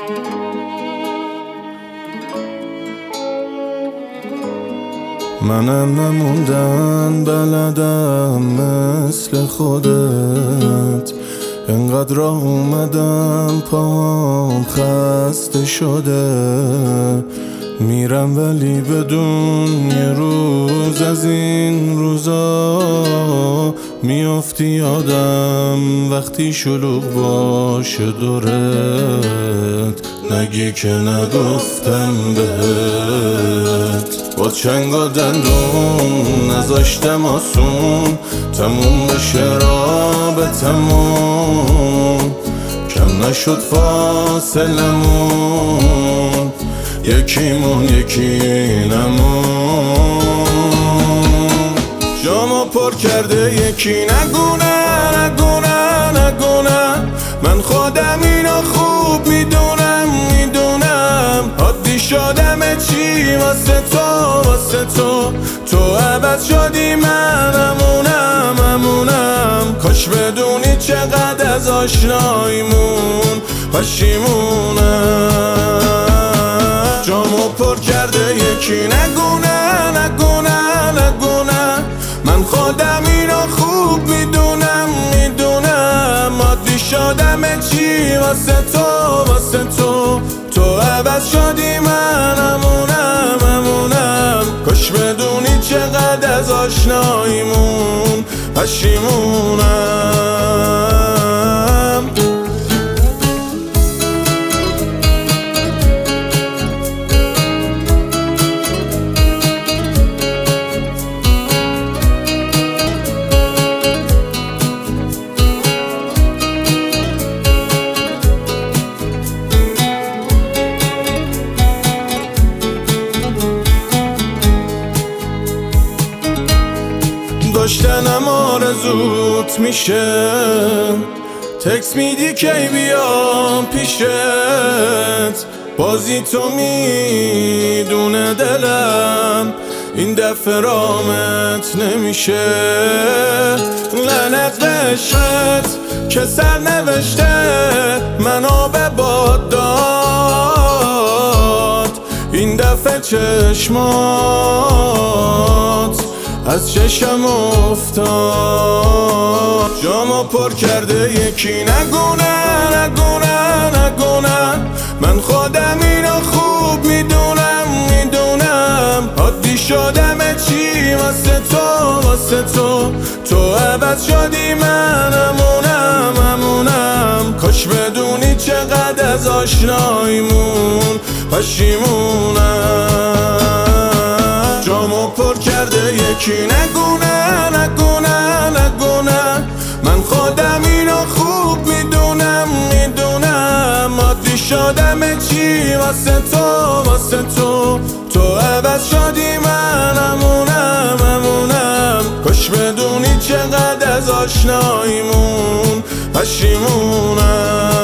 منم نموندن بلدم مثل خودت، انقدر راه اومدم پاهم خسته شده، میرم ولی بدون یه روز از این روزا میافتی یادم وقتی شلوغ باشه دورت، نگی که نگفتم بهت. با چنگ و دندون نذاشتم آسون تموم بشه رابطمون، کم نشد فاصلمون، یکیمون یکی نمون. جامو پر کرده یکی نگونه نگونه نگونه، من خودم اینو خوب میدونم عادی شدم چی واسه تو تو عوض شدی من امونم. کاش بدونی چقدر از آشناییمون پشیمونم. جامو پر کرده یکی نگونه نگونه نگونه، من خودم اینو خوب میدونم عادی شدم چی واسه تو تو عوض شدی من امونم. کاش بدونی چقدر از آشناییمون پشیمونم. داشتنم آرزوت میشه، تکس میدی کی بیام پیشت، بازی تو میدونه دلم این دفعه رامت نمیشه. لعنت به عشقت که سر نوشته منو به باد داد، این دفعه چشمات از چشم افتاد. جامو پر کرده یکی نگونه نگونه نگونه، من خودم اینو خوب میدونم عادی شدم چی واسه تو تو عوض شدی من امونم. کاش بدونی چقدر از آشناییمون پشیمونم. جامو پر کرده یکی نگونه نگونه نگونه، من خودم اینو خوب میدونم عادی شدم چی واسه تو تو عوض شدی من امونم. کاش بدونی چقدر از آشناییمون پشیمونم.